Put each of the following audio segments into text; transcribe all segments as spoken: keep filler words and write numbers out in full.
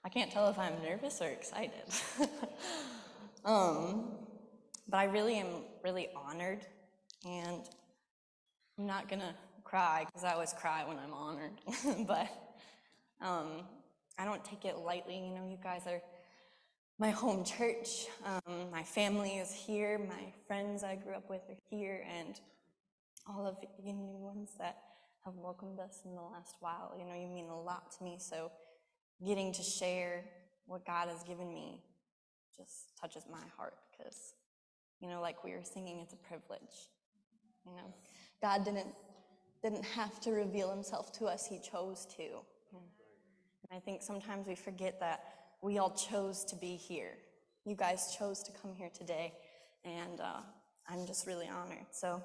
I can't tell if I'm nervous or excited. um, but I really am really honored, and I'm not gonna cry because I always cry when I'm honored. but um, I don't take it lightly. You know, you guys are my home church. Um, my family is here. My friends I grew up with are here, and all of you new ones that have welcomed us in the last while. You know, you mean a lot to me. So getting to share what God has given me just touches my heart because, you know, like we were singing, it's a privilege. You know, God didn't didn't have to reveal himself to us, he chose to. And I think sometimes we forget that we all chose to be here. You guys chose to come here today, and uh, I'm just really honored. So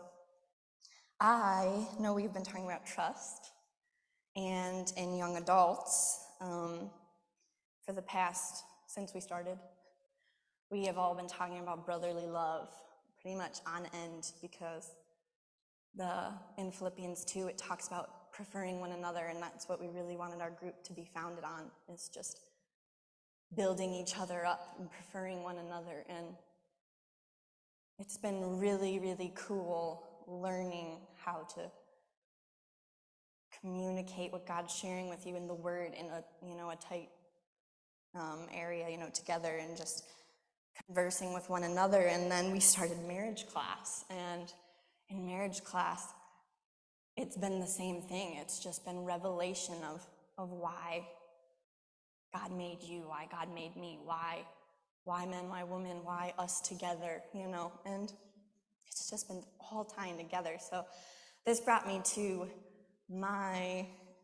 I know we've been talking about trust, and in young adults, um, for the past, since we started, we have all been talking about brotherly love pretty much on end, because the in Philippians two, it talks about preferring one another, and that's what we really wanted our group to be founded on, is just building each other up and preferring one another. And it's been really, really cool learning how to communicate what God's sharing with you in the Word in a, you know, a tight um, area, you know, together, and just conversing with one another. And then we started marriage class, and in marriage class, it's been the same thing. It's just been revelation of, of why God made you, why God made me, why, why men, why women, why us together, you know, and it's just been all tying together. So this brought me to my,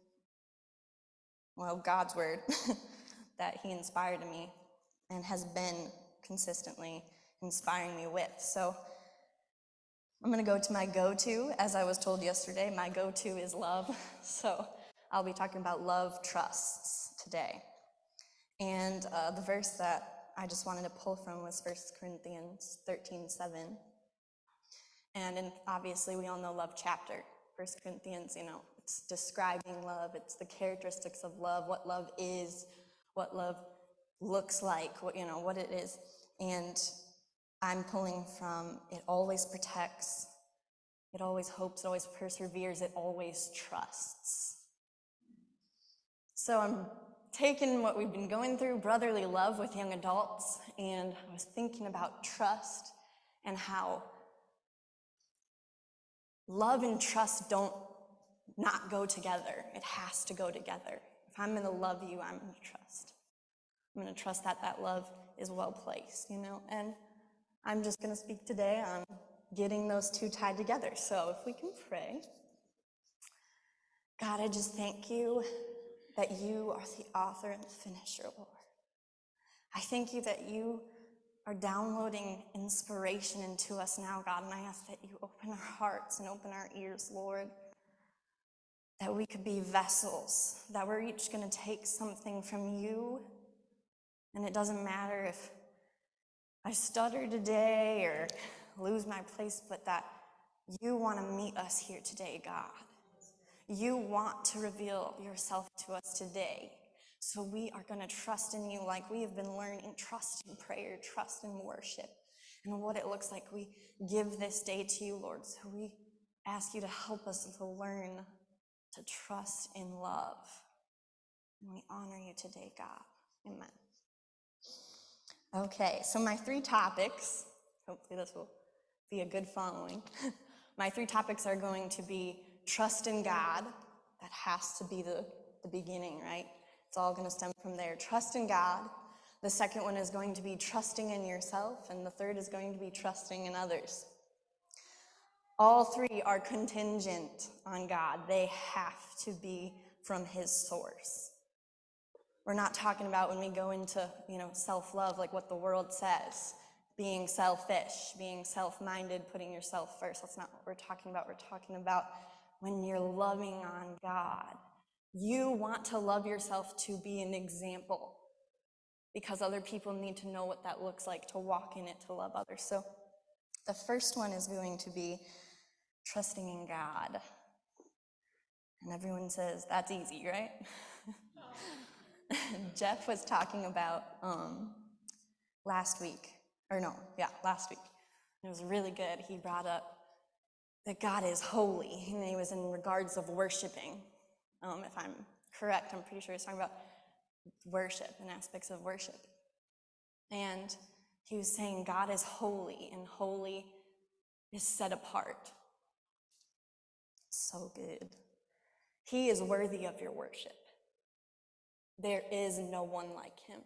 well, God's word that he inspired in me and has been consistently inspiring me with. So I'm going to go to my go-to. As I was told yesterday, my go-to is love. So I'll be talking about love trusts today. And uh, the verse that I just wanted to pull from was First Corinthians thirteen seven. And in, obviously, we all know love chapter. First Corinthians, you know, it's describing love. It's the characteristics of love, what love is, what love looks like, what, you know, what it is. And I'm pulling from, it always protects, it always hopes, it always perseveres, it always trusts. So I'm taking what we've been going through, brotherly love with young adults, and I was thinking about trust and how love and trust don't not go together. It has to go together. If I'm going to love you, I'm going to trust. I'm going to trust that that love is well placed, you know, and I'm just going to speak today on getting those two tied together. So if we can pray. God, I just thank you that you are the author and the finisher, Lord. I thank you that you are downloading inspiration into us now, God, and I ask that you open our hearts and open our ears, Lord, that we could be vessels, that we're each going to take something from you, and it doesn't matter if I stutter today or lose my place, but that you want to meet us here today, God. You want to reveal yourself to us today. So we are going to trust in you like we have been learning, trust in prayer, trust in worship, and what it looks like we give this day to you, Lord. So we ask you to help us to learn to trust in love. And we honor you today, God. Amen. Okay, so my three topics, hopefully this will be a good following. My three topics are going to be trust in God. That has to be the, the beginning, right? It's all going to stem from there. Trust in God. The second one is going to be trusting in yourself, and the third is going to be trusting in others. All three are contingent on God. They have to be from his source. We're not talking about when we go into, you know, self-love, like what the world says, being selfish, being self-minded, putting yourself first. That's not what we're talking about. We're talking about when you're loving on God. You want to love yourself to be an example, because other people need to know what that looks like, to walk in it, to love others. So the first one is going to be trusting in God. And everyone says, that's easy, right? Jeff was talking about um, last week, or no, yeah, last week. It was really good. He brought up that God is holy, and he was in regards of worshiping. Um, if I'm correct, I'm pretty sure he's talking about worship and aspects of worship. And he was saying God is holy, and holy is set apart. So good. He is worthy of your worship. There is no one like him.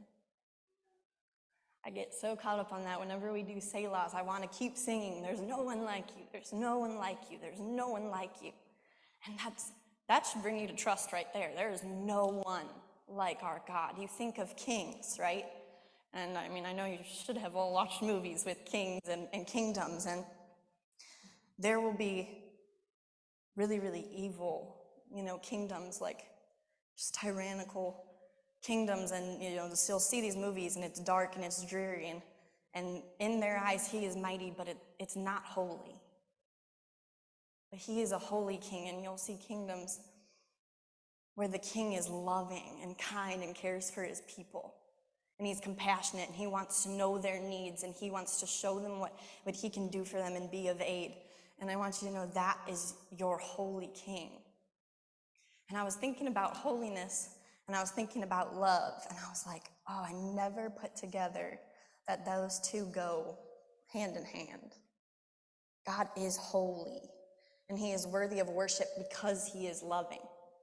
I get so caught up on that whenever we do Selahs. I want to keep singing, there's no one like you, there's no one like you, there's no one like you. And that's that should bring you to trust right there. There is no one like our God. You think of kings, right? And I mean, I know you should have all watched movies with kings and, and kingdoms, and there will be really, really evil, you know, kingdoms, like just tyrannical kingdoms, and you know, you'll see these movies and it's dark and it's dreary, and and in their eyes he is mighty, but it, it's not holy. But he is a holy king, and you'll see kingdoms where the king is loving and kind and cares for his people, and he's compassionate, and he wants to know their needs, and he wants to show them what, what he can do for them and be of aid. And I want you to know that is your holy king. And I was thinking about holiness, and I was thinking about love, and I was like, oh, I never put together that those two go hand in hand. God is holy, and he is worthy of worship because he is loving.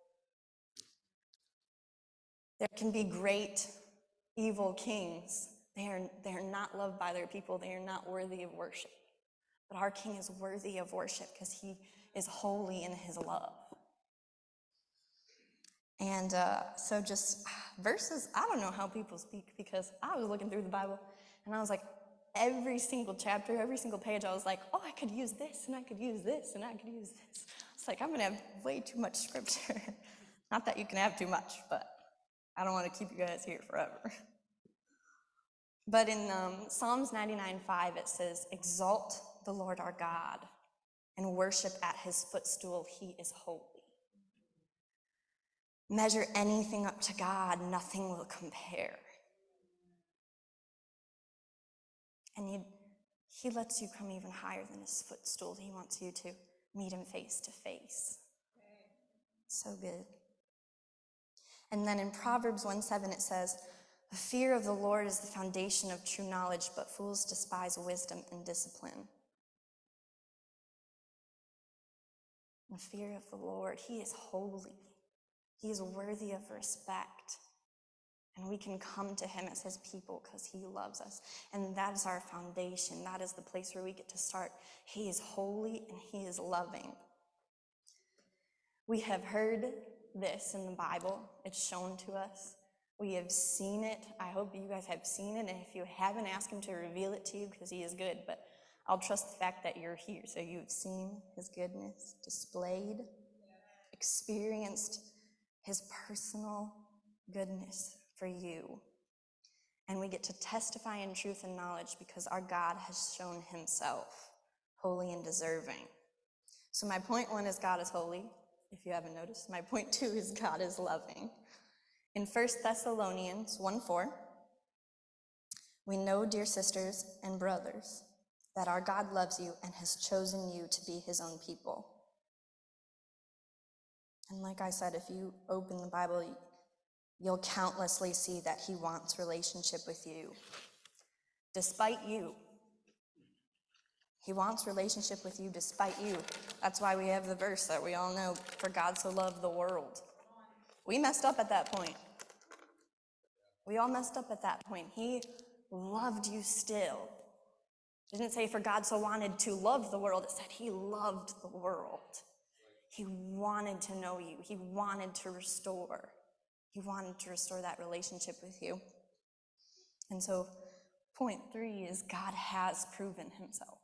There can be great evil kings. They are, they are not loved by their people. They are not worthy of worship. But our king is worthy of worship because he is holy in his love. And uh, so just verses, I don't know how people speak, because I was looking through the Bible and I was like, every single chapter, every single page, I was like, oh, I could use this and I could use this and I could use this. It's like, I'm going to have way too much scripture. Not that you can have too much, but I don't want to keep you guys here forever. But in um, Psalms ninety-nine five, it says, exalt the Lord our God and worship at his footstool. He is holy. Measure anything up to God, nothing will compare. And he, he lets you come even higher than his footstool. He wants you to meet him face to face. So good. And then in Proverbs one seven it says, the fear of the Lord is the foundation of true knowledge, but fools despise wisdom and discipline. The fear of the Lord, he is holy. He is worthy of respect. And we can come to him as his people because he loves us. And that is our foundation. That is the place where we get to start. He is holy and he is loving. We have heard this in the Bible. It's shown to us. We have seen it. I hope you guys have seen it. And if you haven't, ask him to reveal it to you because he is good. But I'll trust the fact that you're here. So you've seen his goodness displayed, experienced his personal goodness for you. And we get to testify in truth and knowledge because our God has shown himself holy and deserving. So my point one is God is holy, if you haven't noticed. My point two is God is loving. In First Thessalonians one four, we know, dear sisters and brothers, that our God loves you and has chosen you to be his own people. And like I said, if you open the Bible, you'll countlessly see that he wants relationship with you. Despite you. He wants relationship with you despite you. That's why we have the verse that we all know, for God so loved the world. We messed up at that point. We all messed up at that point. He loved you still. It didn't say for God so wanted to love the world. It said he loved the world. He wanted to know you. He wanted to restore. He wanted to restore that relationship with you. And so point three is God has proven himself.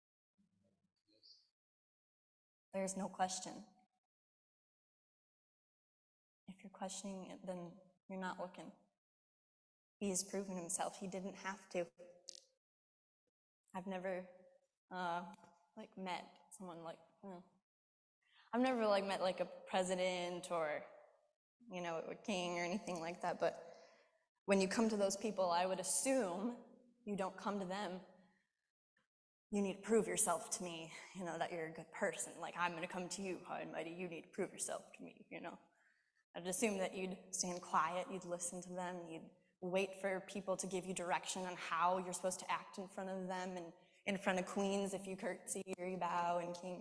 There's no question. If you're questioning it, then you're not looking. He has proven himself. He didn't have to. I've never, uh, like, met someone like, hmm. I've never, like, met, like, a president or you know, a king or anything like that, but when you come to those people, I would assume you don't come to them, you need to prove yourself to me, you know, that you're a good person. Like, I'm going to come to you, high and mighty, you need to prove yourself to me, you know. I'd assume that you'd stand quiet, you'd listen to them, you'd wait for people to give you direction on how you're supposed to act in front of them and in front of queens if you curtsy or you bow, and kings.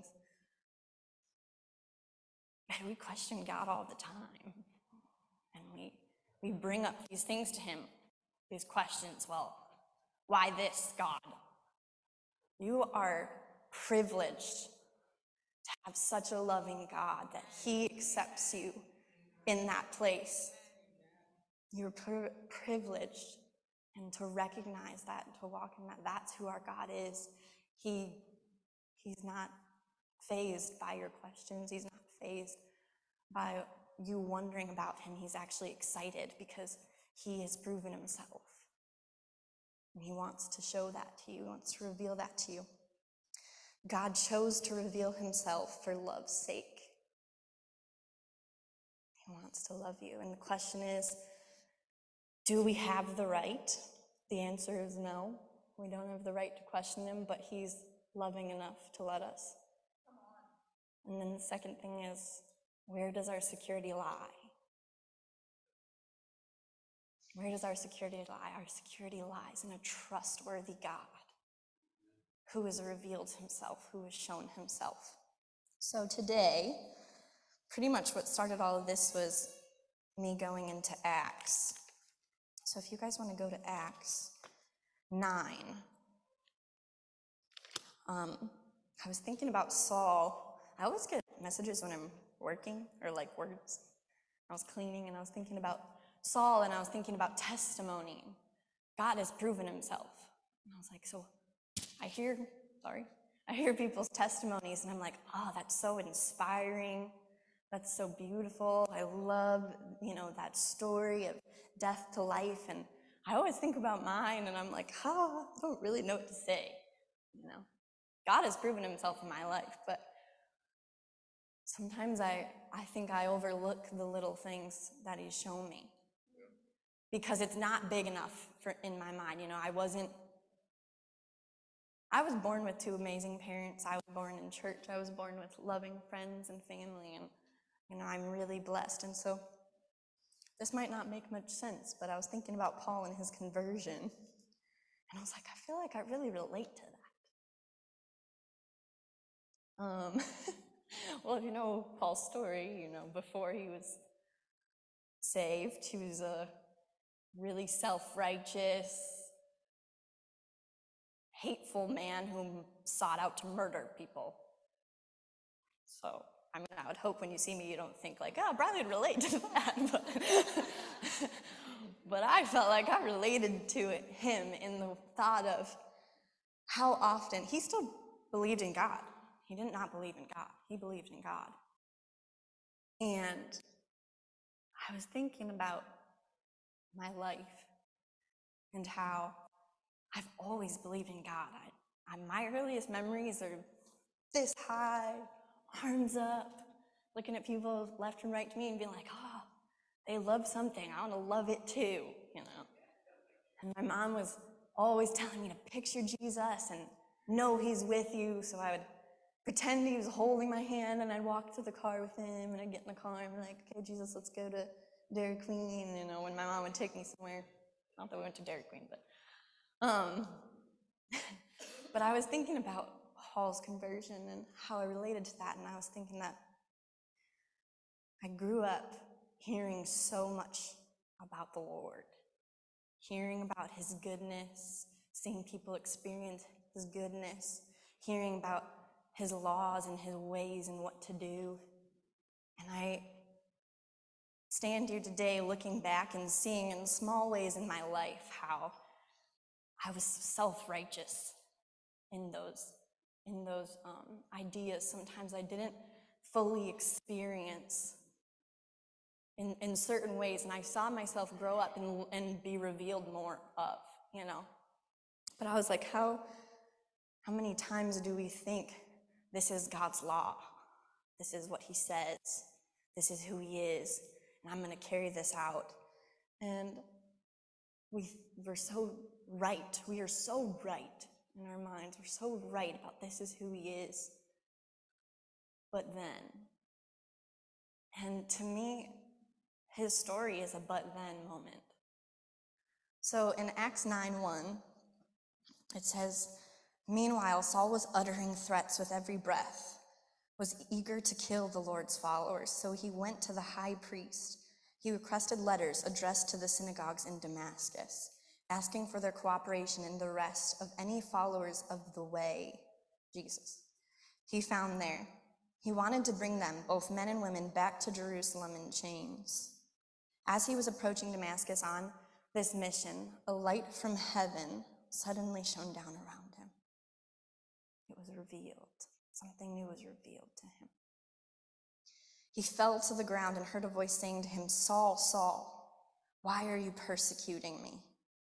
And we question God all the time. And we, we bring up these things to him, these questions. Well, why this, God? You are privileged to have such a loving God that he accepts you in that place. You're pri- privileged, and to recognize that and to walk in that, that's who our God is. He, he's not fazed by your questions. He's not fazed by you wondering about him. He's actually excited because he has proven himself. And he wants to show that to you. He wants to reveal that to you. God chose to reveal himself for love's sake. He wants to love you. And the question is, do we have the right? The answer is no. We don't have the right to question him, but he's loving enough to let us. And then the second thing is, where does our security lie? Where does our security lie? Our security lies in a trustworthy God who has revealed himself, who has shown himself. So today, pretty much what started all of this was me going into Acts. So if you guys want to go to Acts nine, um, I was thinking about Saul. I always get messages when I'm working, or like words. I was cleaning and I was thinking about Saul, and I was thinking about testimony. God has proven himself. And I was like, so I hear, sorry, I hear people's testimonies, and I'm like, oh, that's so inspiring. That's so beautiful. I love, you know, that story of death to life. And I always think about mine, and I'm like, oh, I don't really know what to say. You know, God has proven himself in my life, but sometimes I, I think I overlook the little things that he's shown me because it's not big enough for in my mind. You know, I wasn't, I was born with two amazing parents. I was born in church. I was born with loving friends and family, and, you know, I'm really blessed. And so this might not make much sense, but I was thinking about Paul and his conversion, and I was like, I feel like I really relate to that. Um, well, if you know Paul's story, you know, before he was saved, he was a really self-righteous, hateful man who sought out to murder people. So, I mean, I would hope when you see me, you don't think like, oh, Bradley would relate to that. But, but I felt like I related to it, him in the thought of how often he still believed in God. He did not believe in God. He believed in God. And I was thinking about my life and how I've always believed in God. I, I, my earliest memories are this high, arms up, looking at people left and right to me and being like, oh, they love something. I want to love it too, you know. And my mom was always telling me to picture Jesus and know he's with you. So I would pretend he was holding my hand, and I'd walk to the car with him, and I'd get in the car and be like, okay, Jesus, let's go to Dairy Queen, you know, when my mom would take me somewhere. Not that we went to Dairy Queen, but Um, but I was thinking about Paul's conversion and how I related to that, and I was thinking that I grew up hearing so much about the Lord, hearing about his goodness, seeing people experience his goodness, hearing about his laws and his ways and what to do. And I stand here today looking back and seeing in small ways in my life how I was self-righteous in those, in those um, ideas. Sometimes I didn't fully experience in, in certain ways, and I saw myself grow up and, and be revealed more of, you know. But I was like, how, how many times do we think this is God's law? This is what he says. This is who he is. and I'm going to carry this out. And we, we're so right. We are so right in our minds. We're so right about this is who he is. But then, and to me, his story is a but then moment. So in Acts nine one, it says, meanwhile, Saul was uttering threats with every breath, was eager to kill the Lord's followers. So he went to the high priest. He requested letters addressed to the synagogues in Damascus, asking for their cooperation in the arrest of any followers of the way, Jesus, he found there. He wanted to bring them, both men and women, back to Jerusalem in chains. As he was approaching Damascus on this mission, a light from heaven suddenly shone down around him. It was revealed. Something new was revealed to him. He fell to the ground and heard a voice saying to him, Saul, Saul, why are you persecuting me?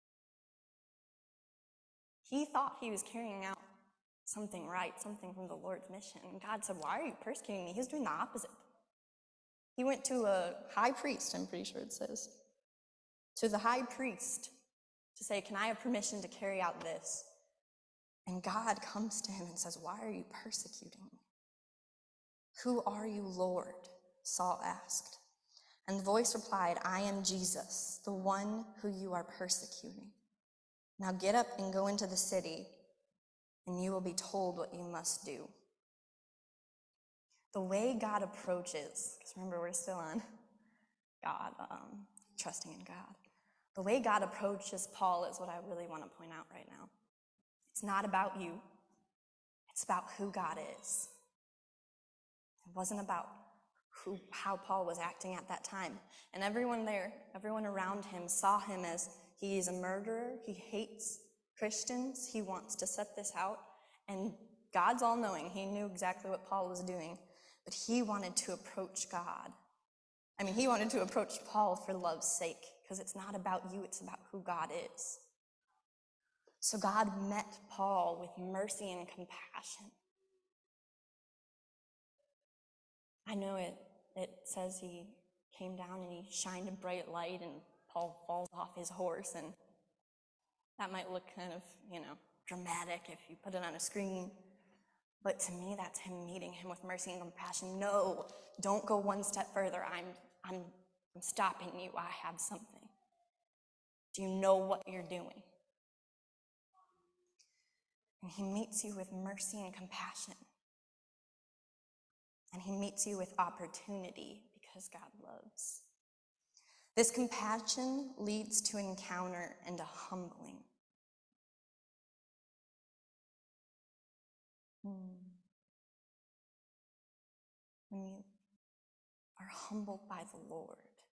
He thought he was carrying out something right, something from the Lord's mission. And God said, why are you persecuting me? He was doing the opposite. He went to a high priest, I'm pretty sure it says, to the high priest to say, can I have permission to carry out this? And God comes to him and says, why are you persecuting me? Who are you, Lord? Saul asked. And the voice replied, I am Jesus, the one who you are persecuting. Now get up and go into the city, and you will be told what you must do. The way God approaches, because remember, we're still on God, um, trusting in God. The way God approaches Paul is what I really want to point out right now. It's not about you. It's about who God is. It wasn't about who, how Paul was acting at that time. And everyone there, everyone around him saw him as he is a murderer. He hates Christians. He wants to set this out. And God's all-knowing. He knew exactly what Paul was doing. But he wanted to approach God. I mean, he wanted to approach Paul for love's sake, because it's not about you, it's about who God is. So God met Paul with mercy and compassion. I know it, it says he came down and he shined a bright light and Paul falls off his horse, and that might look kind of, you know, dramatic if you put it on a screen. But to me, that's him meeting him with mercy and compassion. No, don't go one step further. I'm, I'm, I'm stopping you. I have something. Do you know what you're doing? And he meets you with mercy and compassion. And he meets you with opportunity because God loves. This compassion leads to encounter and a humbling. Hmm. When you are humbled by the Lord,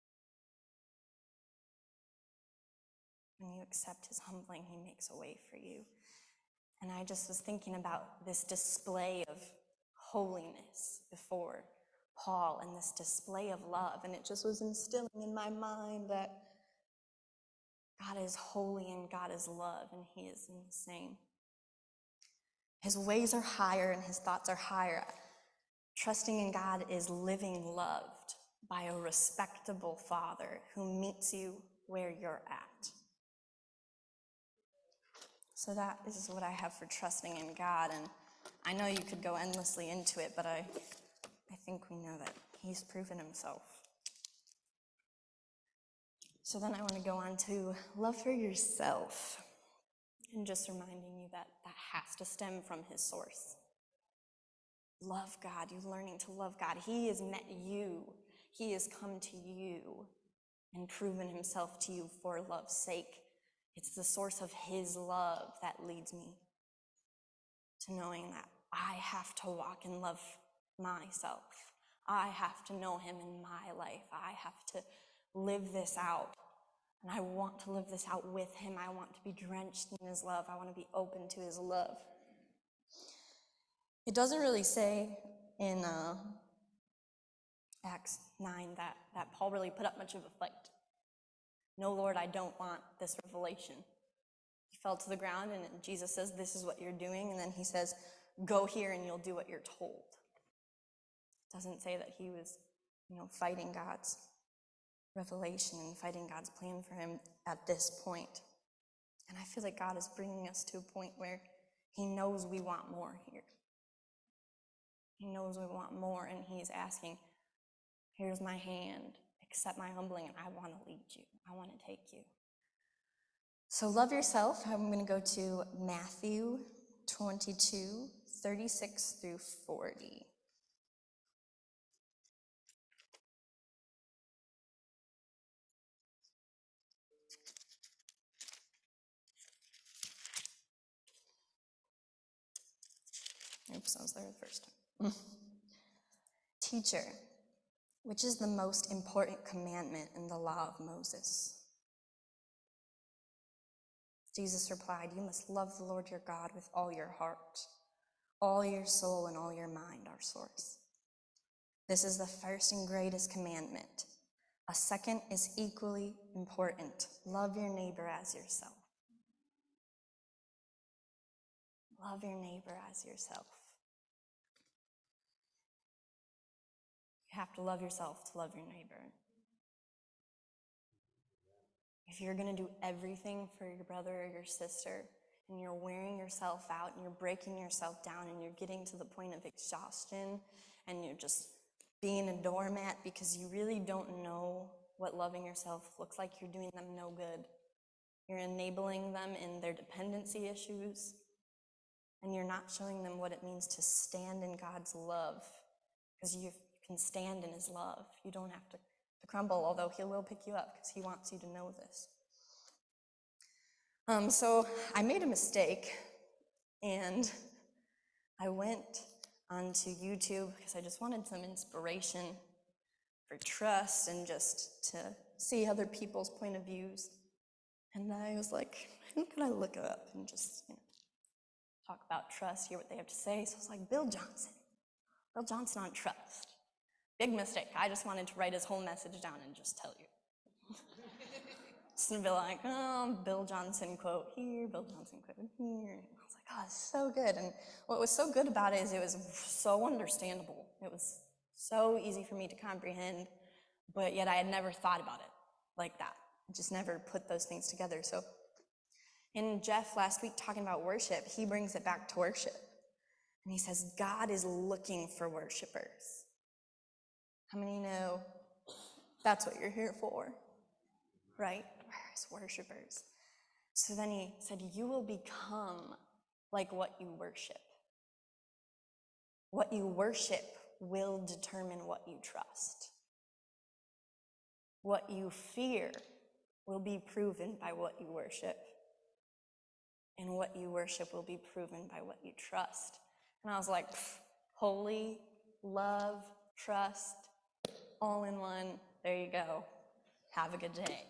when you accept his humbling, he makes a way for you. And I just was thinking about this display of holiness before Paul and this display of love. And it just was instilling in my mind that God is holy and God is love, and he is insane. His ways are higher and his thoughts are higher. Trusting in God is living loved by a respectable Father who meets you where you're at. So that is what I have for trusting in God. And I know you could go endlessly into it, but I, I think we know that he's proven himself. So then I want to go on to love for yourself. And just reminding you that that has to stem from his source. Love God. You're learning to love God. He has met you. He has come to you and proven himself to you for love's sake. It's the source of his love that leads me to knowing that I have to walk in love myself. I have to know him in my life. I have to live this out. And I want to live this out with him. I want to be drenched in his love. I want to be open to his love. It doesn't really say in uh, Acts nine that, that Paul really put up much of a fight. No, Lord, I don't want this revelation. He fell to the ground, and Jesus says, this is what you're doing. And then he says, go here and you'll do what you're told. It doesn't say that he was, you know, fighting God's revelation and fighting God's plan for him at this point. And I feel like God is bringing us to a point where he knows we want more here. He knows we want more, and he's asking, here's my hand, accept my humbling, and I want to lead you. I want to take you. So love yourself. I'm going to go to Matthew twenty-two, thirty-six through forty. Oops, I was there the first time. Teacher, which is the most important commandment in the law of Moses? Jesus replied, you must love the Lord your God with all your heart, all your soul, and all your mind, our source. This is the first and greatest commandment. A second is equally important. Love your neighbor as yourself. Love your neighbor as yourself. You have to love yourself to love your neighbor. If you're going to do everything for your brother or your sister, and you're wearing yourself out, and you're breaking yourself down, and you're getting to the point of exhaustion, and you're just being a doormat because you really don't know what loving yourself looks like, you're doing them no good. You're enabling them in their dependency issues, and you're not showing them what it means to stand in God's love, because you can stand in his love. You don't have to, to crumble, although he will pick you up because he wants you to know this. Um, so I made a mistake, and I went onto YouTube because I just wanted some inspiration for trust and just to see other people's point of views. And I was like, who could I look up and just, you know, talk about trust, hear what they have to say? So I was like, Bill Johnson. Bill Johnson on trust. Big mistake. I just wanted to write his whole message down and just tell you. So be like, oh, Bill Johnson quote here, Bill Johnson quote here. And I was like, oh, it's so good. And what was so good about it is it was so understandable. It was so easy for me to comprehend, but yet I had never thought about it like that. I just never put those things together. So in Jeff last week talking about worship, he brings it back to worship. And he says, God is looking for worshipers. How many know that's what you're here for, right? As worshipers. So then he said, you will become like what you worship. What you worship will determine what you trust. What you fear will be proven by what you worship. And what you worship will be proven by what you trust. And I was like, holy, love, trust, all in one. There you go. Have a good day.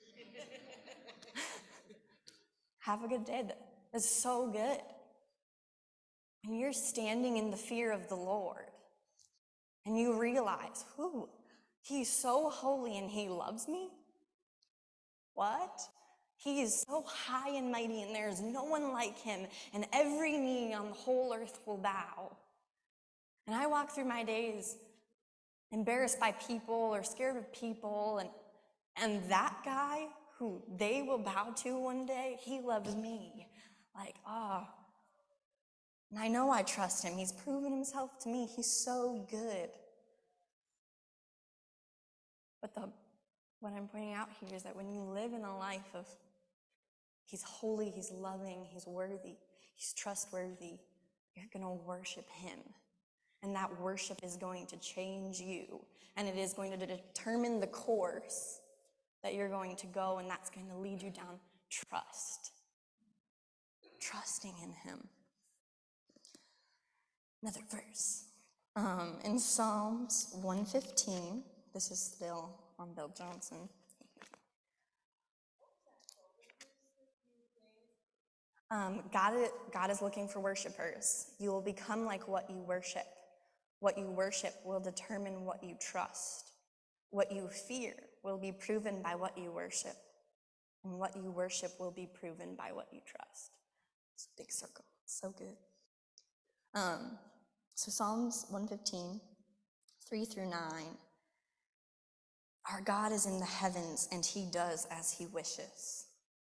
Have a good day. That's so good. When you're standing in the fear of the Lord and you realize, whoo, he's so holy and he loves me. What? He is so high and mighty and there is no one like him, and every knee on the whole earth will bow. And I walk through my days embarrassed by people or scared of people, and, and that guy who they will bow to one day, he loves me. Like, ah. Oh. And I know I trust him. He's proven himself to me. He's so good. But the, what I'm pointing out here is that when you live in a life of he's holy, he's loving, he's worthy, he's trustworthy, you're going to worship him. And that worship is going to change you. And it is going to determine the course that you're going to go, and that's going to lead you down trust. Trusting in him. Another verse. Um, in Psalms one fifteen, this is still on Bill Johnson. Um, God, God is looking for worshipers. You will become like what you worship. What you worship will determine what you trust. What you fear will be proven by what you worship. And what you worship will be proven by what you trust. It's a big circle. It's so good. Um, so Psalms one fifteen, three through nine. Our God is in the heavens, and he does as he wishes.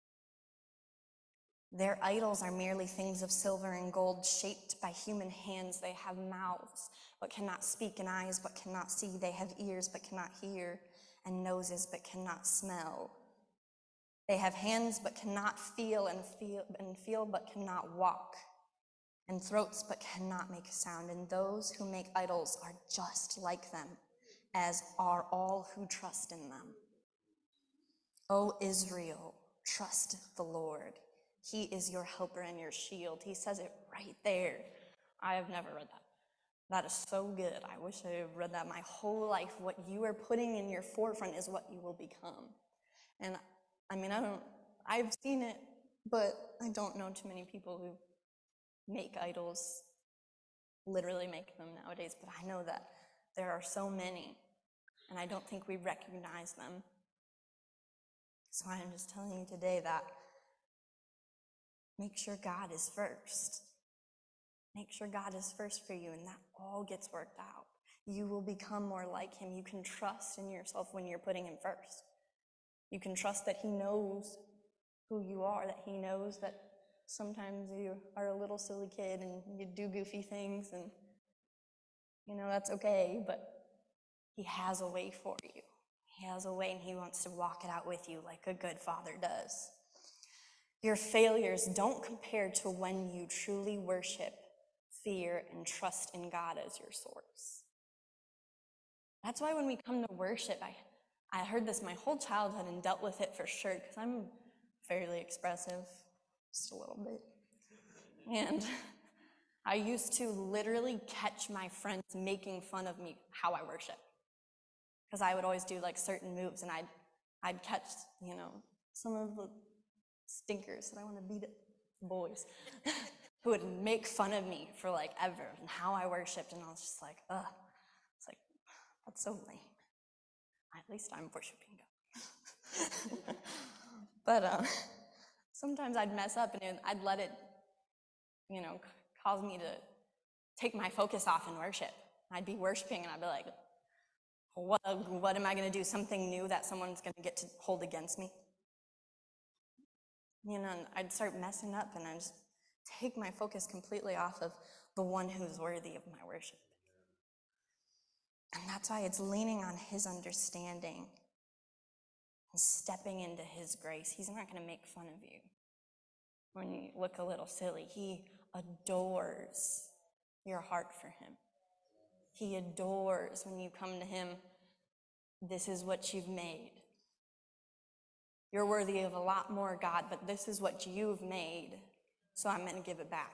Their idols are merely things of silver and gold shaped by human hands. They have mouths, but cannot speak, and eyes, but cannot see. They have ears, but cannot hear, and noses, but cannot smell. They have hands, but cannot feel, and feel, and feel, but cannot walk, and throats, but cannot make a sound. And those who make idols are just like them, as are all who trust in them. O Israel, trust the Lord. He is your helper and your shield. He says it right there. I have never read that. That is so good. I wish I had read that my whole life. What you are putting in your forefront is what you will become. And I mean, I don't, I've seen it, but I don't know too many people who make idols, literally make them nowadays. But I know that there are so many, and I don't think we recognize them. So I'm just telling you today that make sure God is first. Make sure God is first for you, and that all gets worked out. You will become more like him. You can trust in yourself when you're putting him first. You can trust that he knows who you are, that he knows that sometimes you are a little silly kid and you do goofy things, and you know, that's okay, but he has a way for you. He has a way, and he wants to walk it out with you like a good father does. Your failures don't compare to when you truly worship, fear, and trust in God as your source. That's why when we come to worship, I, I heard this my whole childhood and dealt with it for sure, because I'm fairly expressive, just a little bit. And I used to literally catch my friends making fun of me how I worship. Because I would always do like certain moves, and I'd, I'd catch, you know, some of the stinkers that I want to beat up, boys, who would make fun of me for like ever and how I worshipped, and I was just like, ugh. It's like, that's so lame. At least I'm worshiping God. But um, sometimes I'd mess up, and I'd let it, you know, cause me to take my focus off in worship. I'd be worshiping, and I'd be like, what, what am I going to do? Something new that someone's going to get to hold against me? You know, and I'd start messing up, and I'd just take my focus completely off of the one who's worthy of my worship. And that's why it's leaning on his understanding and stepping into his grace. He's not going to make fun of you when you look a little silly. He adores your heart for him. He adores when you come to him, this is what you've made. You're worthy of a lot more, God, but this is what you've made, so I'm going to give it back.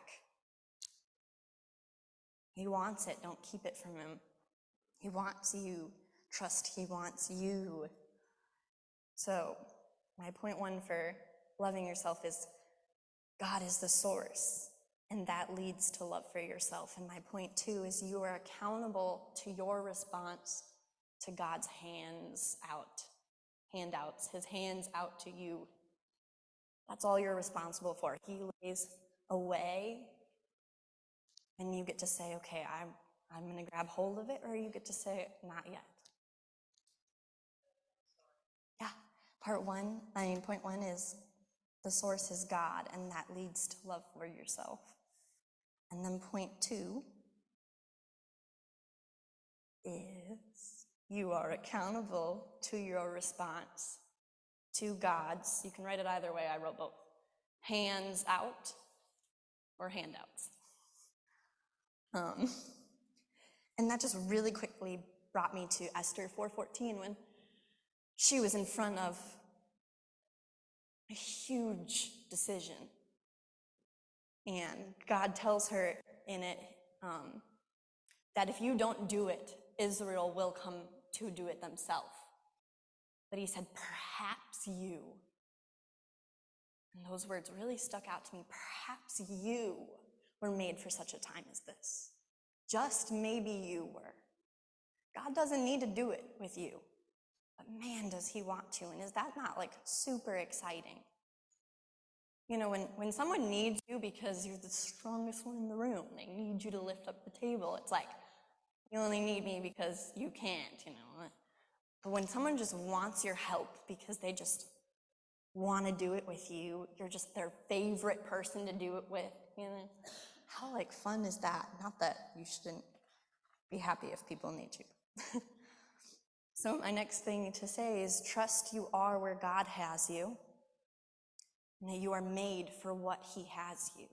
He wants it. Don't keep it from him. He wants you. Trust he wants you. So my point one for loving yourself is God is the source, and that leads to love for yourself. And my point two is you are accountable to your response to God's hands out, handouts, his hands out to you. That's all you're responsible for. He lays away, and you get to say, okay, I'm, I'm going to grab hold of it, or you get to say, not yet. Yeah, part one, I mean, point one is the source is God, and that leads to love for yourself. And then point two is you are accountable to your response to God's, you can write it either way, I wrote both, hands out or handouts. Um, and that just really quickly brought me to Esther four fourteen when she was in front of a huge decision. And God tells her in it um, that if you don't do it, Israel will come to do it themselves. But he said, perhaps you. And those words really stuck out to me. Perhaps you were made for such a time as this. Just maybe you were. God doesn't need to do it with you. But man, does he want to. And is that not like super exciting? You know, when, when someone needs you because you're the strongest one in the room, they need you to lift up the table. It's like, you only need me because you can't, you know. But when someone just wants your help because they just want to do it with you, you're just their favorite person to do it with, you know, how like fun is that? Not that you shouldn't be happy if people need you. So my next thing to say is trust you are where God has you, and that you are made for what he has you.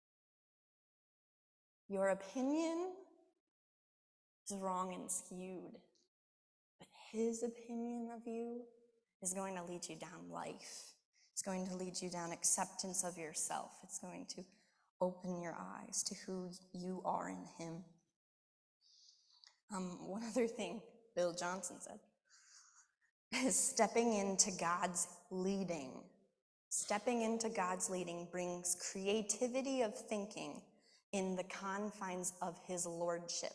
Your opinion is wrong and skewed, but his opinion of you is going to lead you down life. It's going to lead you down acceptance of yourself. It's going to open your eyes to who you are in him. Um, one other thing Bill Johnson said is stepping into God's leading. Stepping into God's leading brings creativity of thinking in the confines of his lordship.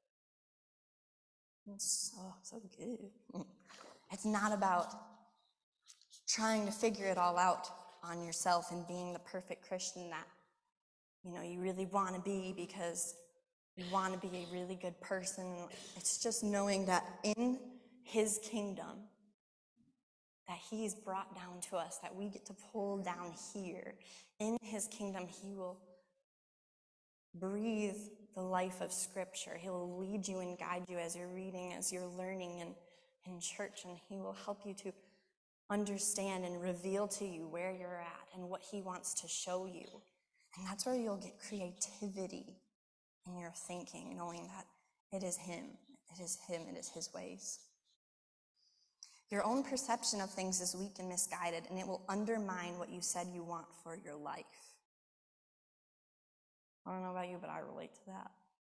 It's so, so good. It's not about trying to figure it all out on yourself and being the perfect Christian that, you know, you really want to be because you want to be a really good person. It's just knowing that in his kingdom, that he's brought down to us, that we get to pull down here. In his kingdom, he will breathe the life of Scripture. He will lead you and guide you as you're reading, as you're learning in, in church, and he will help you to understand and reveal to you where you're at and what he wants to show you. And that's where you'll get creativity in your thinking, knowing that it is him, it is him, it is his ways. Your own perception of things is weak and misguided, and it will undermine what you said you want for your life. I don't know about you, but I relate to that.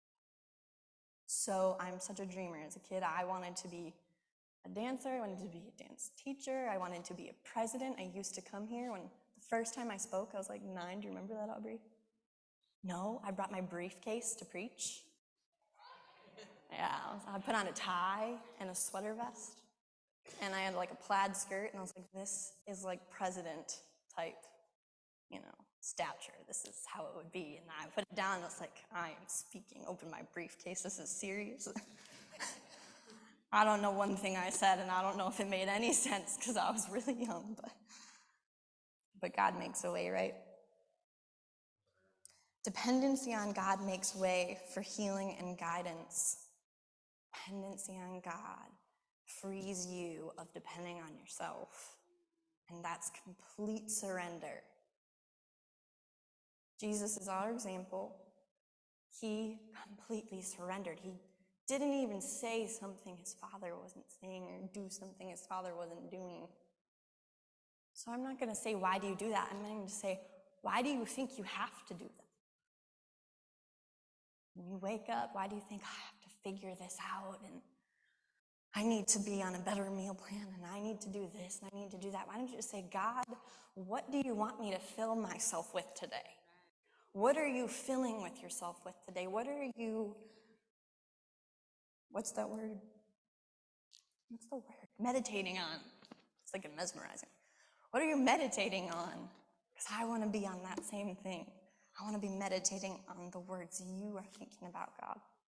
So I'm such a dreamer. As a kid, I wanted to be a dancer. I wanted to be a dance teacher. I wanted to be a president. I used to come here when the first time I spoke, I was like nine. Do you remember that, Aubrey? No, I brought my briefcase to preach. Yeah, I put on a tie and a sweater vest. And I had like a plaid skirt, and I was like, this is like president type, you know, stature. This is how it would be. And I put it down, and I was like, I am speaking. Open my briefcase. This is serious. I don't know one thing I said, and I don't know if it made any sense because I was really young, but, but God makes a way, right? Dependency on God makes way for healing and guidance. Dependency on God frees you of depending on yourself, and that's complete surrender. Jesus is our example. He completely surrendered. He didn't even say something his father wasn't saying or do something his father wasn't doing. So I'm not going to say, why do you do that? I'm going to say, why do you think you have to do that? When you wake up, why do you think, I have to figure this out, and I need to be on a better meal plan, and I need to do this, and I need to do that? Why don't you just say, God, what do you want me to fill myself with today? What are you filling with yourself with today? What are you, what's that word? What's the word? Meditating on. It's like a mesmerizing. What are you meditating on? Because I want to be on that same thing. I want to be meditating on the words you are thinking about, God.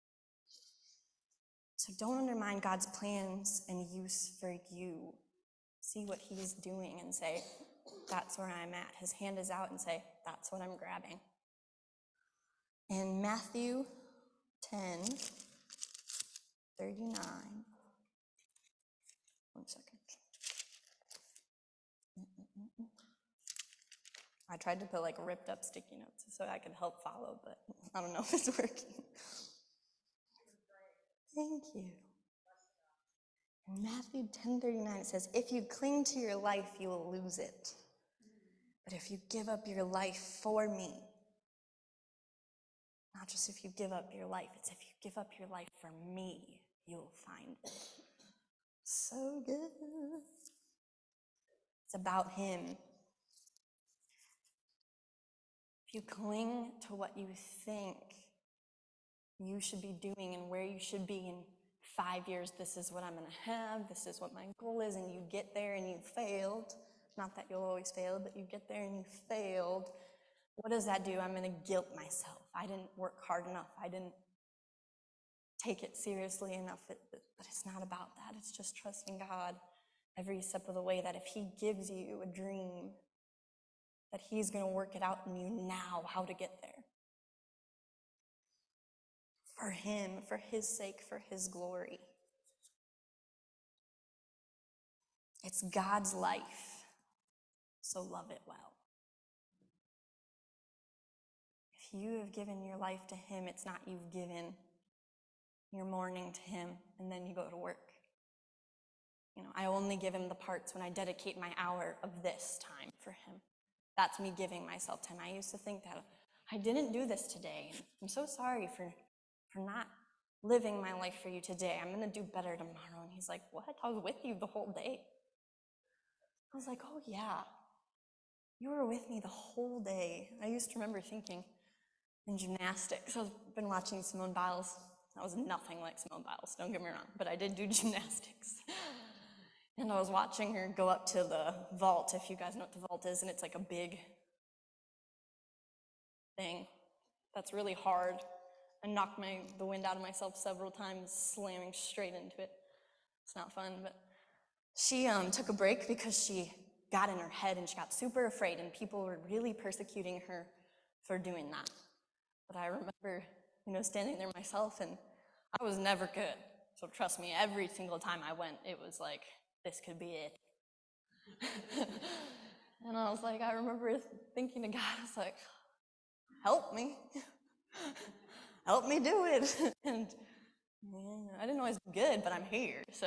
So don't undermine God's plans and use for you. See what he's doing and say, that's where I'm at. His hand is out and say, that's what I'm grabbing. In Matthew ten, thirty-nine, one second. I tried to put like ripped up sticky notes so I could help follow, but I don't know if it's working. Thank you. In Matthew ten thirty-nine, it says, if you cling to your life, you will lose it. But if you give up your life for me, not just if you give up your life, it's if you give up your life for me, you will find it. So good. It's about him. If you cling to what you think you should be doing and where you should be in five years, this is what I'm going to have, this is what my goal is, and you get there and you failed. Not that you'll always fail, but you get there and you failed. What does that do? I'm going to guilt myself. I didn't work hard enough. I didn't take it seriously enough. It, but it's not about that. It's just trusting God every step of the way, that if he gives you a dream, that he's going to work it out in you now how to get there. For him, for his sake, for his glory. It's God's life, so love it well. If you have given your life to him, it's not you've given your morning to him and then you go to work. You know, I only give him the parts when I dedicate my hour of this time for him. That's me giving myself time. I used to think that I didn't do this today. I'm so sorry for, for not living my life for you today. I'm going to do better tomorrow. And he's like, what? I was with you the whole day. I was like, oh yeah, you were with me the whole day. I used to remember thinking in gymnastics, I've been watching Simone Biles. I was nothing like Simone Biles, don't get me wrong, but I did do gymnastics. And I was watching her go up to the vault, if you guys know what the vault is, and it's like a big thing that's really hard. I knocked my, the wind out of myself several times, slamming straight into it. It's not fun, but she um, took a break because she got in her head and she got super afraid, and people were really persecuting her for doing that. But I remember, you know, standing there myself, and I was never good. So trust me, every single time I went, it was like, this could be it. And I was like, I remember thinking to God, I was like, help me. Help me do it. And yeah, I didn't always be good, but I'm here, so.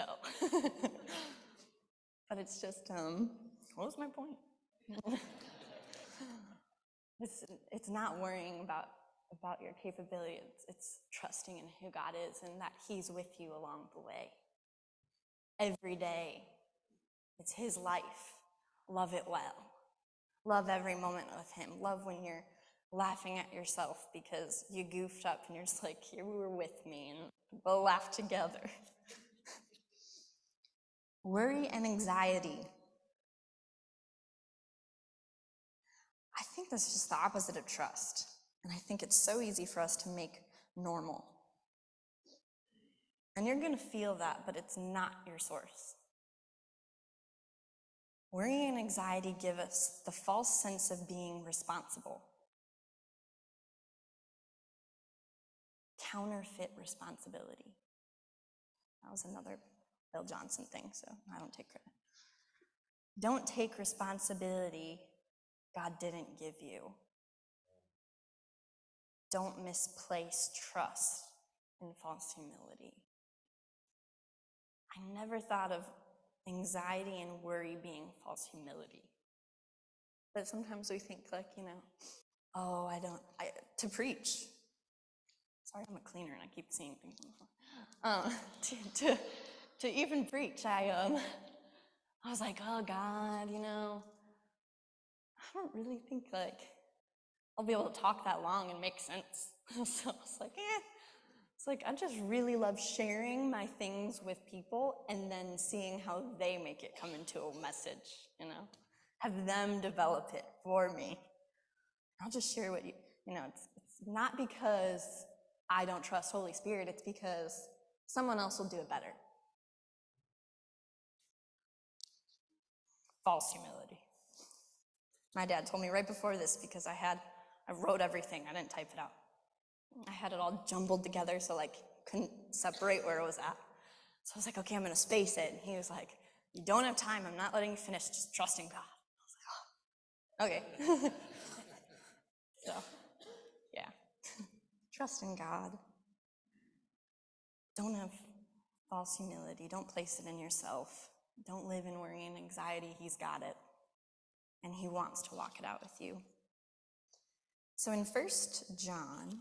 But it's just, um, what was my point? it's, it's not worrying about, about your capability. It's, it's trusting in who God is and that he's with you along the way. Every day, it's his life. Love it well. Love every moment with him. Love when you're laughing at yourself because you goofed up and you're just like, here we were with me, and we'll laugh together. Worry and anxiety. I think that's just the opposite of trust. And I think it's so easy for us to make normal. And you're going to feel that, but it's not your source. Worry and anxiety give us the false sense of being responsible. Counterfeit responsibility. That was another Bill Johnson thing, so I don't take credit. Don't take responsibility God didn't give you. Don't misplace trust in false humility. I never thought of anxiety and worry being false humility. But sometimes we think like, you know, oh, I don't, I, to preach. Sorry, I'm a cleaner and I keep seeing things on the floor. Um, to, to, to even preach, I, um, I was like, oh God, you know, I don't really think like I'll be able to talk that long and make sense. So I was like, eh. It's like, I just really love sharing my things with people and then seeing how they make it come into a message, you know, have them develop it for me. I'll just share what you, you know, it's, it's not because I don't trust Holy Spirit, it's because someone else will do it better. False humility. My dad told me right before this, because I had, I wrote everything, I didn't type it out. I had it all jumbled together, so like couldn't separate where it was at. So I was like, okay, I'm gonna space it. And he was like, you don't have time, I'm not letting you finish, just trust in God. I was like, oh, okay. So, yeah. Trust in God. Don't have false humility. Don't place it in yourself. Don't live in worry and anxiety. He's got it. And he wants to walk it out with you. So in First John,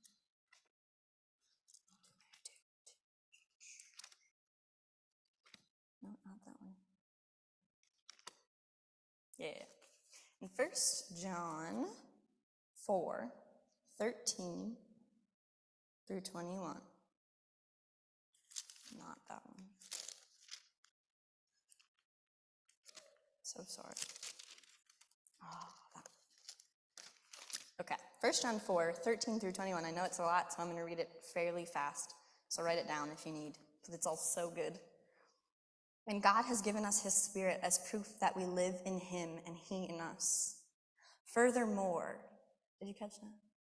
no, not that one. Yeah. In First John four, thirteen through twenty-one. Not that one. So sorry. Oh, that. Okay. First John four, thirteen through twenty-one. I know it's a lot, so I'm going to read it fairly fast So write it down if you need, because it's all so good. And God has given us his Spirit as proof that we live in him and he in us. Furthermore, did you catch that?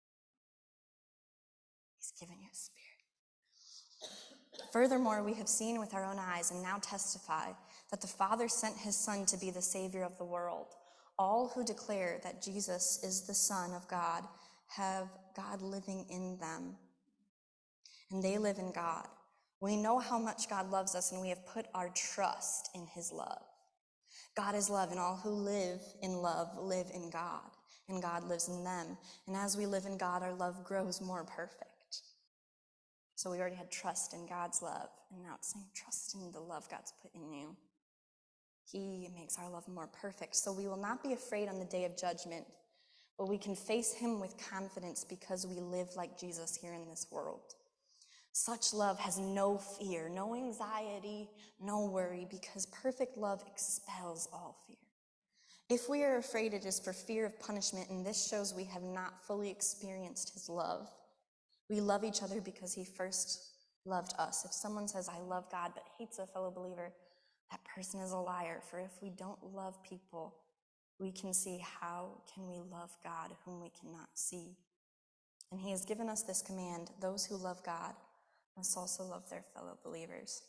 He's given you a Spirit. Furthermore, we have seen with our own eyes and now testify that the Father sent his Son to be the Savior of the world. All who declare that Jesus is the Son of God have God living in them, and they live in God. We know how much God loves us, and we have put our trust in his love. God is love, and all who live in love live in God, and God lives in them. And as we live in God, our love grows more perfect. So we already had trust in God's love, and now it's saying trust in the love God's put in you. He makes our love more perfect. So we will not be afraid on the day of judgment, but we can face him with confidence because we live like Jesus here in this world. Such love has no fear, no anxiety, no worry, because perfect love expels all fear. If we are afraid, it is for fear of punishment, and this shows we have not fully experienced his love. We love each other because he first loved us. If someone says, I love God, but hates a fellow believer, that person is a liar. For if we don't love people, we can see how can we love God whom we cannot see. And he has given us this command: those who love God must also love their fellow believers.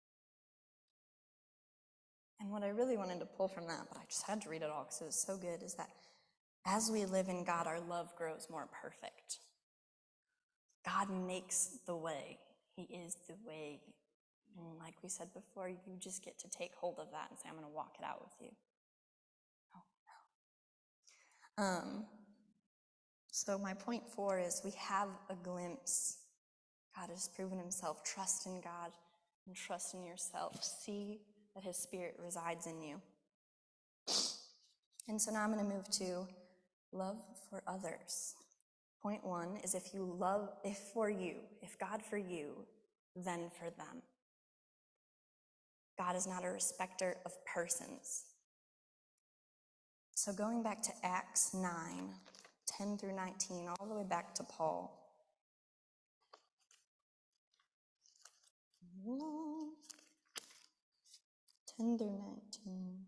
And what I really wanted to pull from that, but I just had to read it all because it was so good, is that as we live in God, our love grows more perfect. God makes the way. He is the way. And like we said before, you just get to take hold of that and say, I'm going to walk it out with you. Oh, no. Um, so my point four is we have a glimpse. God has proven himself. Trust in God and trust in yourself. See that his Spirit resides in you. And so now I'm going to move to love for others. Point one is if you love, if for you, if God for you, then for them. God is not a respecter of persons. So going back to Acts nine, ten through nineteen, all the way back to Paul. ten through nineteen.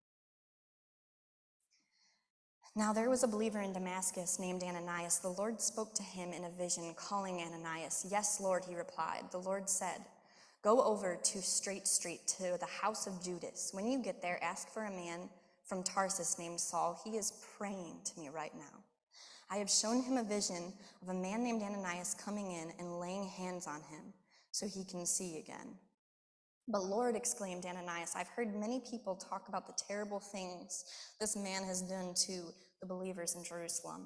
Now there was a believer in Damascus named Ananias. The Lord spoke to him in a vision, calling Ananias. Yes, Lord, he replied. The Lord said, go over to Straight Street to the house of Judas. When you get there, ask for a man from Tarsus named Saul. He is praying to me right now. I have shown him a vision of a man named Ananias coming in and laying hands on him so he can see again. But Lord, exclaimed Ananias, I've heard many people talk about the terrible things this man has done to the believers in Jerusalem.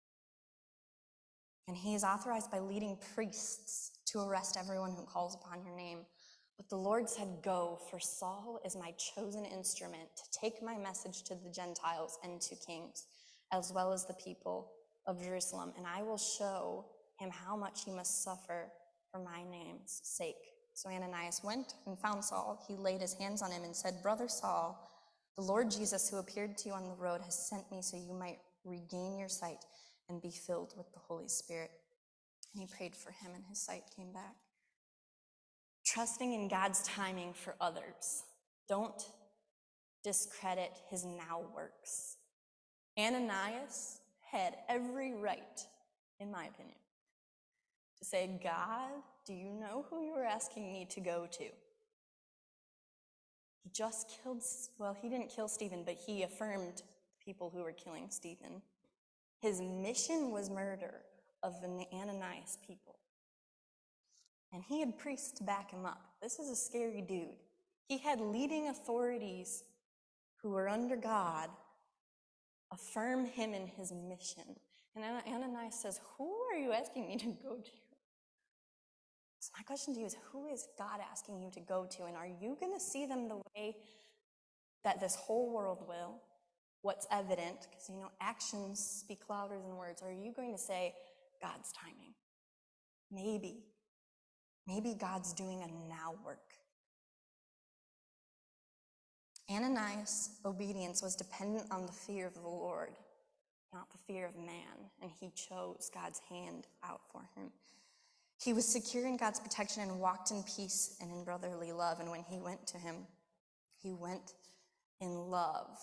And he is authorized by leading priests to arrest everyone who calls upon your name. But the Lord said, go, for Saul is my chosen instrument to take my message to the Gentiles and to kings, as well as the people of Jerusalem. And I will show him how much he must suffer for my name's sake. So Ananias went and found Saul. He laid his hands on him and said, Brother Saul, the Lord Jesus who appeared to you on the road has sent me so you might regain your sight and be filled with the Holy Spirit. And he prayed for him and his sight came back. Trusting in God's timing for others. Don't discredit his now works. Ananias had every right, in my opinion, to say, God, do you know who you were asking me to go to? He just killed, well, he didn't kill Stephen, but he affirmed people who were killing Stephen. His mission was murder of the Ananias people. And he had priests to back him up. This is a scary dude. He had leading authorities who were under God affirm him in his mission. And Ananias says, who are you asking me to go to? So my question to you is, who is God asking you to go to? And are you going to see them the way that this whole world will? What's evident? Because, you know, actions speak louder than words. Are you going to say, God's timing? Maybe. Maybe God's doing a now work. Ananias' obedience was dependent on the fear of the Lord, not the fear of man, and he chose God's hand out for him. He was secure in God's protection and walked in peace and in brotherly love. And when he went to him, he went in love.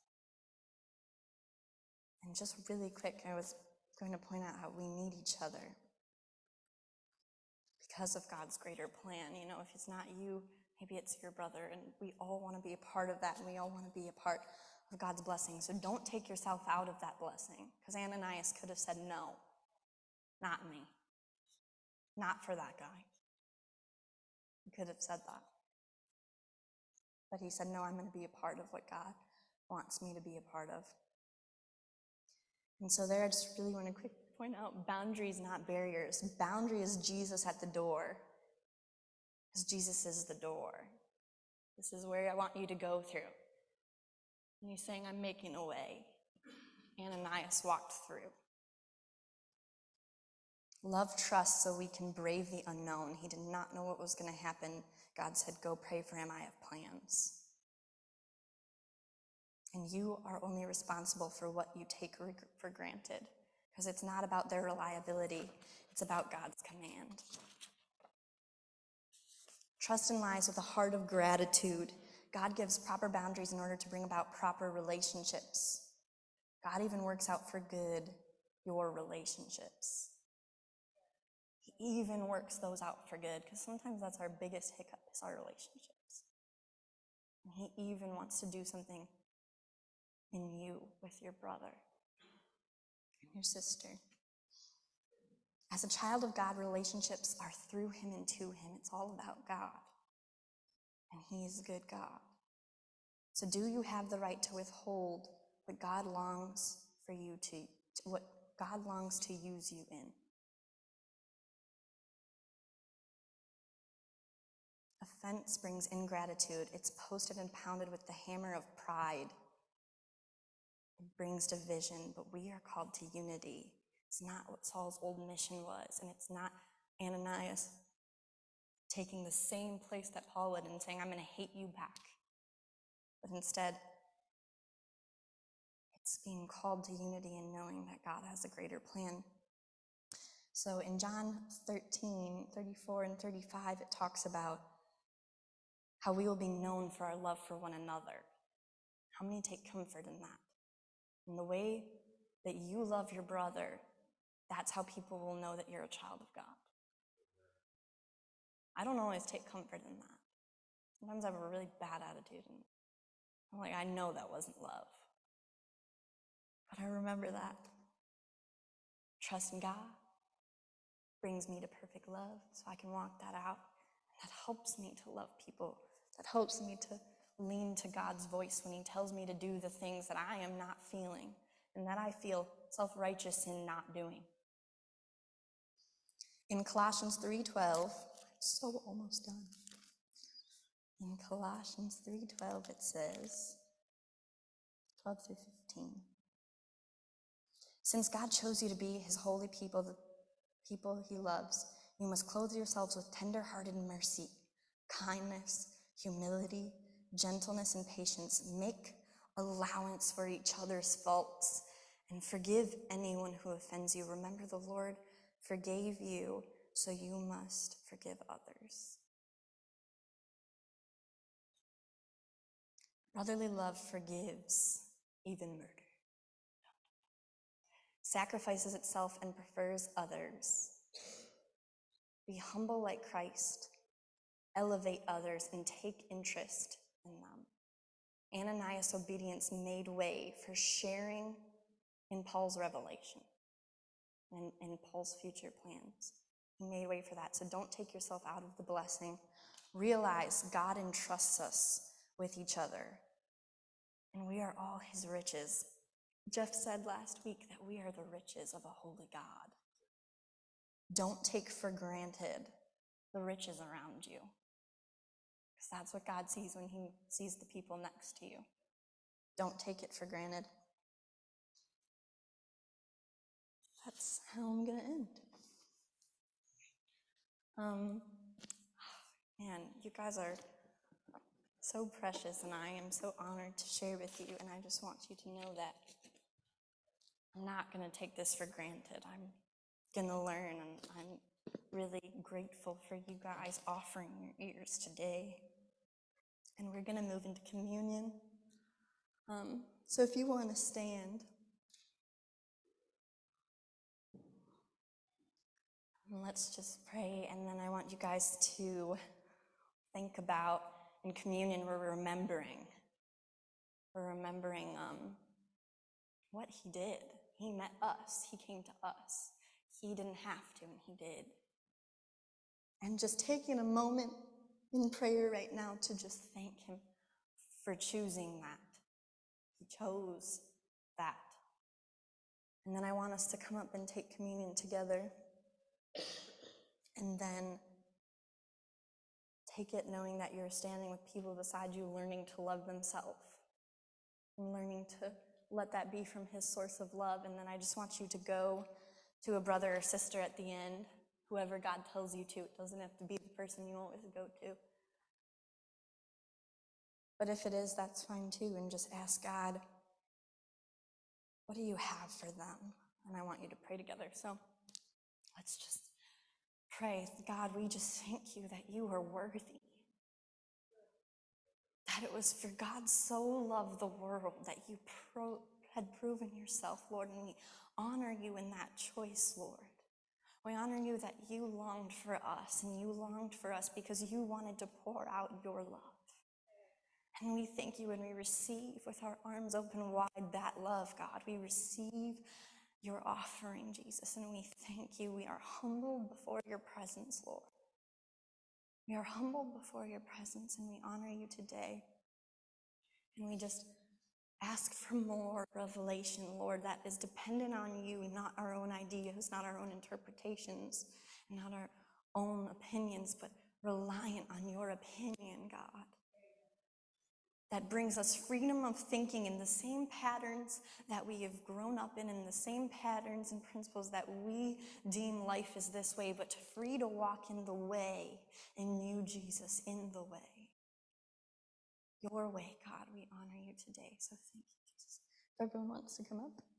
And just really quick, I was going to point out how we need each other because of God's greater plan. You know, if it's not you, maybe it's your brother, and we all want to be a part of that, and we all want to be a part of God's blessing. So don't take yourself out of that blessing, because Ananias could have said, no, not me, not for that guy. He could have said that. But he said, no, I'm going to be a part of what God wants me to be a part of. And so there, I just really want to quickly point out boundaries, not barriers. Boundary is Jesus at the door, because Jesus is the door. This is where I want you to go through. And he's saying, I'm making a way. Ananias walked through. Love trusts so we can brave the unknown. He did not know what was going to happen. God said, go pray for him. I have plans. And you are only responsible for what you take for granted, because it's not about their reliability. It's about God's command. Trust in lies with a heart of gratitude. God gives proper boundaries in order to bring about proper relationships. God even works out for good your relationships. He even works those out for good, because sometimes that's our biggest hiccup, is our relationships. And he even wants to do something in you with your brother and your sister. As a child of God, relationships are through him and to him. It's all about God. And he is a good God. So do you have the right to withhold what God longs for you to, what God longs to use you in? Offense brings ingratitude. It's posted and pounded with the hammer of pride. It brings division, but we are called to unity. It's not what Saul's old mission was, and it's not Ananias taking the same place that Paul would and saying, I'm going to hate you back. But instead, it's being called to unity and knowing that God has a greater plan. So in John thirteen, thirty-four and thirty-five, it talks about how we will be known for our love for one another. How many take comfort in that? In the way that you love your brother, that's how people will know that you're a child of God. I don't always take comfort in that. Sometimes I have a really bad attitude, and I'm like, I know that wasn't love. But I remember that. Trust in God brings me to perfect love, so I can walk that out. And that helps me to love people. That helps me to lean to God's voice when he tells me to do the things that I am not feeling and that I feel self-righteous in not doing. In Colossians three twelve, so almost done. In Colossians three twelve it says, twelve through fifteen. Since God chose you to be his holy people, the people he loves, you must clothe yourselves with tender-hearted mercy, kindness, humility, gentleness, and patience. Make allowance for each other's faults and forgive anyone who offends you. Remember, the Lord forgave you, so you must forgive others. Brotherly love forgives even murder, sacrifices itself and prefers others. Be humble like Christ. Elevate others and take interest in them. Ananias' obedience made way for sharing in Paul's revelation and in Paul's future plans. He made way for that. So don't take yourself out of the blessing. Realize God entrusts us with each other, and we are all his riches. Jeff said last week that we are the riches of a holy God. Don't take for granted the riches around you, because that's what God sees when he sees the people next to you. Don't take it for granted. That's how I'm going to end. Um, man, you guys are so precious, and I am so honored to share with you, and I just want you to know that I'm not going to take this for granted. I'm going to learn, and I'm really grateful for you guys offering your ears today. And we're going to move into communion. Um, so if you want to stand, and let's just pray, and then I want you guys to think about, in communion, we're remembering. We're remembering um, what he did. He met us. He came to us. He didn't have to, and he did. And just taking a moment in prayer right now to just thank him for choosing that. He chose that. And then I want us to come up and take communion together. And then take it knowing that you're standing with people beside you, learning to love themselves. And learning to let that be from his source of love. And then I just want you to go to a brother or sister at the end, whoever God tells you to. It doesn't have to be the person you always go to. But if it is, that's fine too. And just ask God, what do you have for them? And I want you to pray together. So let's just pray. God, we just thank you that you are worthy. That it was for God so loved the world that you pro- had proven yourself, Lord, and we honor you in that choice, Lord. We honor you that you longed for us, and you longed for us because you wanted to pour out your love. And we thank you and we receive with our arms open wide that love, God. We receive your offering, Jesus, and we thank you. We are humbled before your presence, Lord. We are humbled before your presence, and we honor you today. And we just ask for more revelation, Lord, that is dependent on you, not our own ideas, not our own interpretations, not our own opinions, but reliant on your opinion, God. That brings us freedom of thinking in the same patterns that we have grown up in, in the same patterns and principles that we deem life is this way, but free to walk in the way, in you, Jesus, in the way. Your way, God, we honor you today. So thank you, Jesus. If everyone wants to come up.